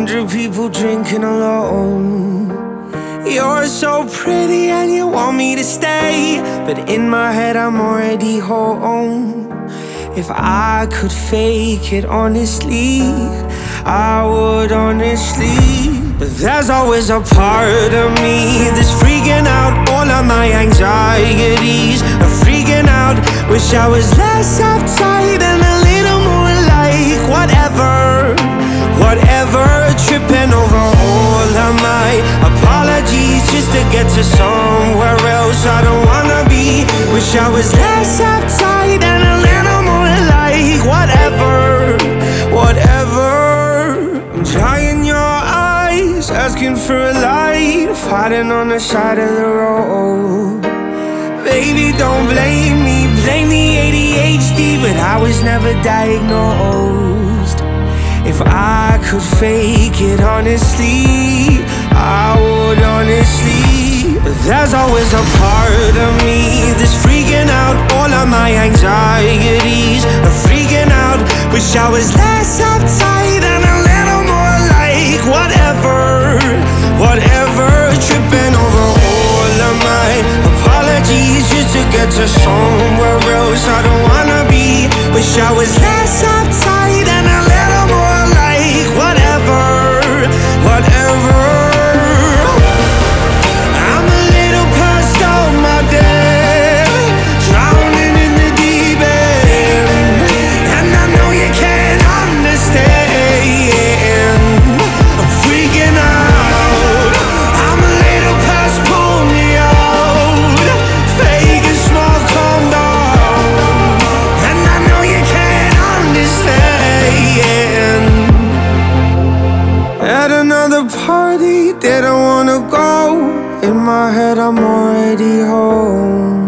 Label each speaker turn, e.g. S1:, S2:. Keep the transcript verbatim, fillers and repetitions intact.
S1: hundred people drinking alone. You're so pretty and you want me to stay, but in my head I'm already home. If I could fake it honestly, I would honestly. But there's always a part of me that's freaking out all of my anxieties. I'm freaking out, wish I was less uptight and a little more like whatever, whatever. Tripping over all of my apologies just to get to somewhere else I don't wanna be. Wish I was less uptight and a little more like whatever, whatever. I'm drying your eyes, asking for a light, fighting on the side of the road. Baby, don't blame me, blame the A D H D, but I was never diagnosed. If I could fake it honestly, I would honestly. But there's always a part of me that's freaking out all of my anxieties. I'm freaking out, wish I was less uptight and a little more like whatever, whatever. Tripping over all of my apologies just to get to somewhere else I don't wanna be. Wish I was less uptight and a little more like whatever, whatever. I'm a little past all my day, drowning in the deep end, and I know you can't understand. I'm freaking out, I'm a little past pull me out, fake and small, calm down, and I know you can't understand. At another party, didn't wanna go. In my head, I'm already home.